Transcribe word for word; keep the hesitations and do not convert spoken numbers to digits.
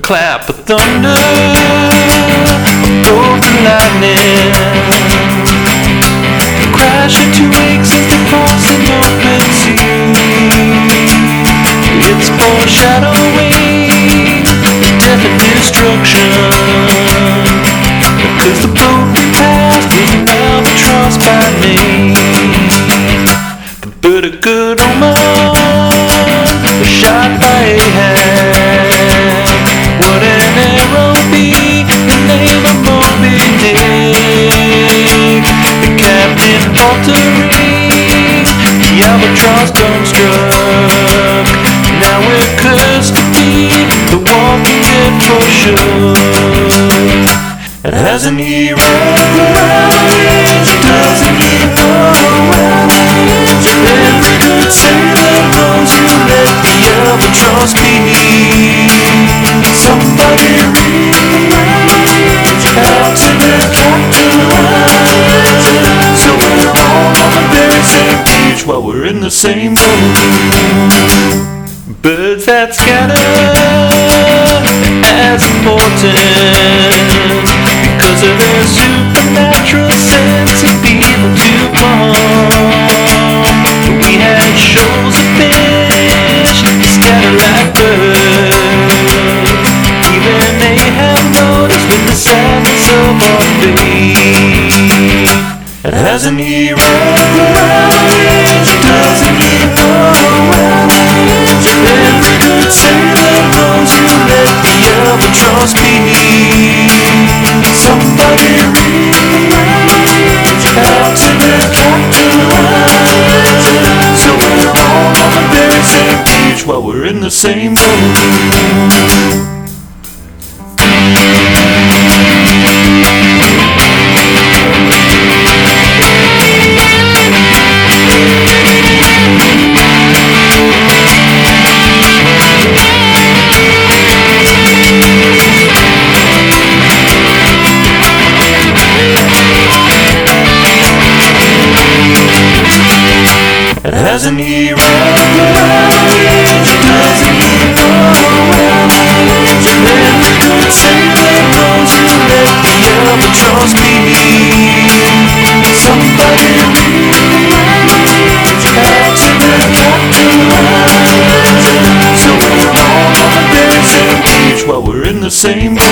clap of thunder, a bolt of lightning, crash into wakes as they cross an open sea. It's foreshadowing death and destruction, 'cause the boat we passed was an albatross by name. But a good omen was shot by Ahab. Would an arrow be the name of Moby Dick? The captain faltering, the albatross dumbstruck. Now we're cursed to be the walking dead for sure. And as an hero doesn't even know well, every good sailor knows who let the albatross be. Somebody reach out to the captain, so we're all on the very same page while we're in the same boat. Birds that scatter as important because of their supernatural sense of evil to come. We had shoals of fish scatter like birds. Even Ahab noticed with the sadness of our fate. And as an hero doesn't even know well, every good sailor knows who let the albatross be. Somebody reach out to the captain, so we're all on the very same page while we're in the same boat. As an hero doesn't even know well, every good sailor knows who let the albatross be. Somebody reach out to the captain, so we're all on the very same page while we're in the same boat.